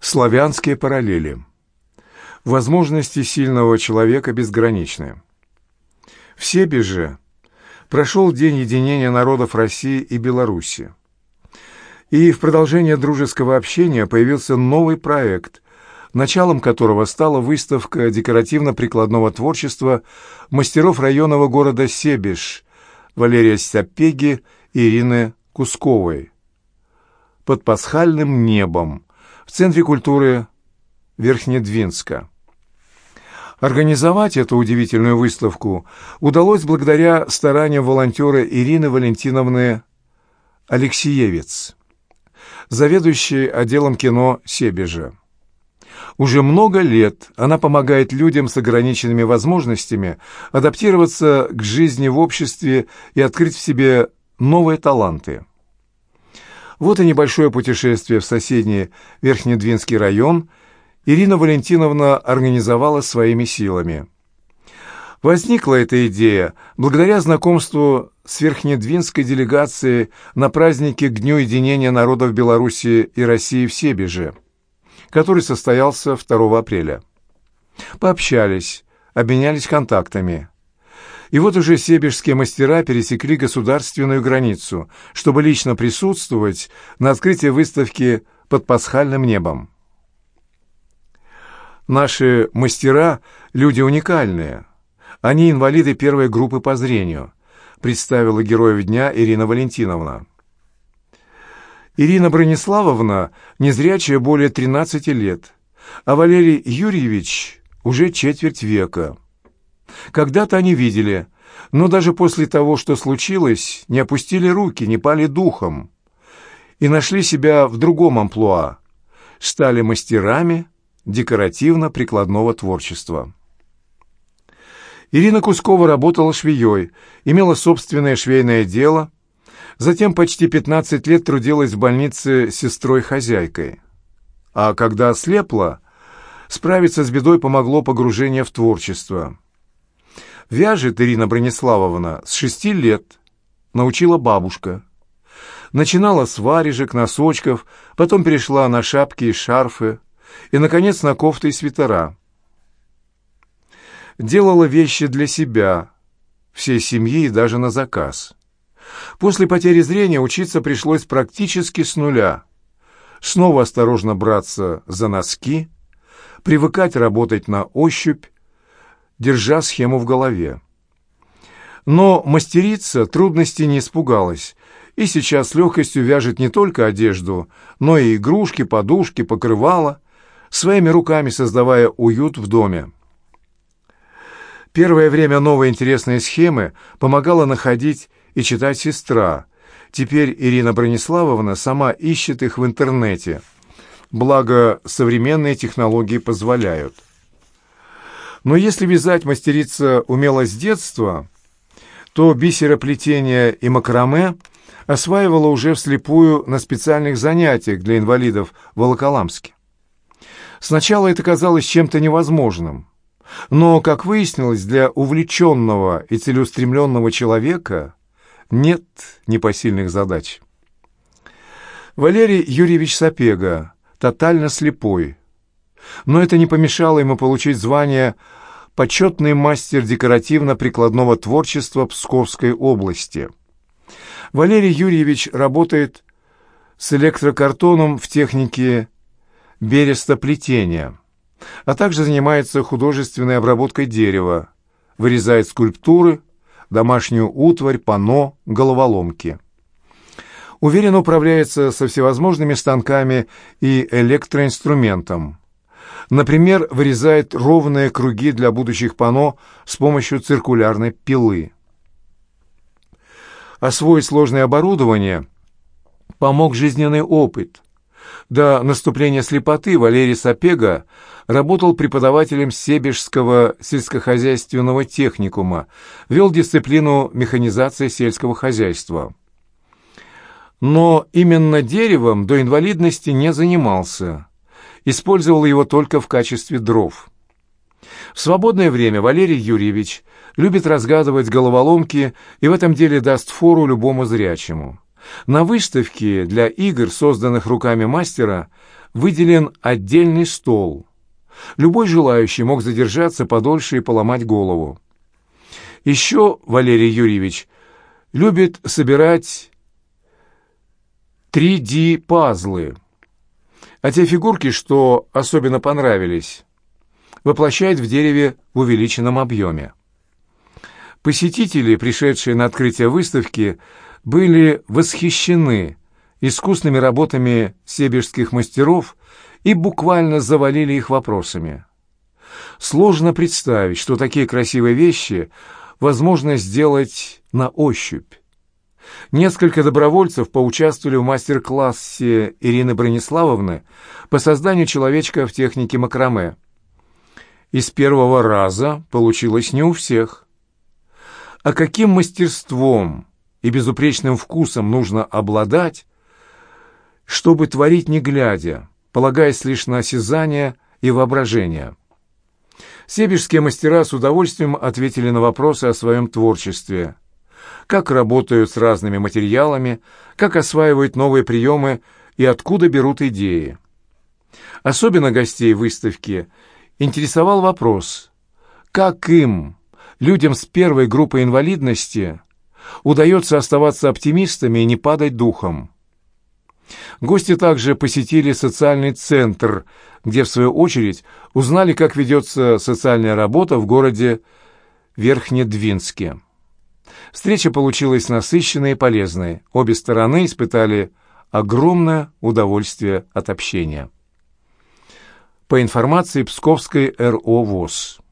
Славянские параллели. Возможности сильного человека безграничны. В Себеже прошел День единения народов России и Беларуси. И в продолжение дружеского общения появился новый проект, началом которого стала выставка декоративно-прикладного творчества мастеров районного города Себеж Валерия Сапеги и Ирины Кусковой «Под пасхальным небом» в Центре культуры Верхнедвинска. Организовать эту удивительную выставку удалось благодаря стараниям волонтера Ирины Валентиновны Алексеевец, заведующей отделом кино Себежа. Уже много лет она помогает людям с ограниченными возможностями адаптироваться к жизни в обществе и открыть в себе новые таланты. Вот и небольшое путешествие в соседний Верхнедвинский район Ирина Валентиновна организовала своими силами. Возникла эта идея благодаря знакомству с верхнедвинской делегацией на празднике к Дню единения народов Беларуси и России в Себеже, который состоялся 2 апреля. Пообщались, обменялись контактами. И вот уже себежские мастера пересекли государственную границу, чтобы лично присутствовать на открытии выставки «Под пасхальным небом». Наши мастера – люди уникальные. Они инвалиды первой группы по зрению, представила героев дня Ирина Валентиновна. Ирина Брониславовна незрячая более 13 лет, а Валерий Юрьевич уже четверть века. Когда-то они видели, но даже после того, что случилось, не опустили руки, не пали духом и нашли себя в другом амплуа, стали мастерами декоративно-прикладного творчества. Ирина Кускова работала швеей, имела собственное швейное дело, затем почти 15 лет трудилась в больнице сестрой-хозяйкой. А когда ослепла, справиться с бедой помогло погружение в творчество. Вяжет Ирина Брониславовна с 6 лет, научила бабушка. Начинала с варежек, носочков, потом перешла на шапки и шарфы, и, наконец, на кофты и свитера. Делала вещи для себя, всей семьи и даже на заказ. После потери зрения учиться пришлось практически с нуля. Снова осторожно браться за носки, привыкать работать на ощупь, держа схему в голове. Но мастерица трудностей не испугалась, и сейчас с легкостью вяжет не только одежду, но и игрушки, подушки, покрывала, своими руками создавая уют в доме. Первое время новые интересные схемы помогала находить и читать сестра. Теперь Ирина Брониславовна сама ищет их в интернете. Благо, современные технологии позволяют. Но если вязать мастерица умела с детства, то бисероплетение и макраме осваивала уже вслепую на специальных занятиях для инвалидов в Волоколамске. Сначала это казалось чем-то невозможным, но, как выяснилось, для увлеченного и целеустремленного человека нет непосильных задач. Валерий Юрьевич Сапега тотально слепой, но это не помешало ему получить звание «Почетный мастер декоративно-прикладного творчества Псковской области». Валерий Юрьевич работает с электрокартоном в технике берестоплетения, а также занимается художественной обработкой дерева, вырезает скульптуры, домашнюю утварь, панно, головоломки. Уверенно управляется со всевозможными станками и электроинструментом. Например, вырезает ровные круги для будущих панно с помощью циркулярной пилы. Освоить сложное оборудование помог жизненный опыт. До наступления слепоты Валерий Сапега работал преподавателем Себежского сельскохозяйственного техникума, вел дисциплину механизации сельского хозяйства. Но именно деревом до инвалидности не занимался, использовал его только в качестве дров. В свободное время Валерий Юрьевич любит разгадывать головоломки и в этом деле даст фору любому зрячему. На выставке для игр, созданных руками мастера, выделен отдельный стол. Любой желающий мог задержаться подольше и поломать голову. Еще Валерий Юрьевич любит собирать 3D-пазлы, а те фигурки, что особенно понравились, воплощает в дереве в увеличенном объеме. Посетители, пришедшие на открытие выставки, были восхищены искусными работами себежских мастеров и буквально завалили их вопросами. Сложно представить, что такие красивые вещи возможно сделать на ощупь. Несколько добровольцев поучаствовали в мастер-классе Ирины Брониславовны по созданию человечка в технике макраме. Из первого раза получилось не у всех. А каким мастерством и безупречным вкусом нужно обладать, чтобы творить не глядя, полагаясь лишь на осязание и воображение? Себежские мастера с удовольствием ответили на вопросы о своем творчестве. Как работают с разными материалами, как осваивают новые приемы и откуда берут идеи. Особенно гостей выставки интересовал вопрос, как им, людям с первой группой инвалидности, удается оставаться оптимистами и не падать духом. Гости также посетили социальный центр, где, в свою очередь, узнали, как ведется социальная работа в городе Верхнедвинске. Встреча получилась насыщенной и полезной. Обе стороны испытали огромное удовольствие от общения. По информации Псковской РО ВОС.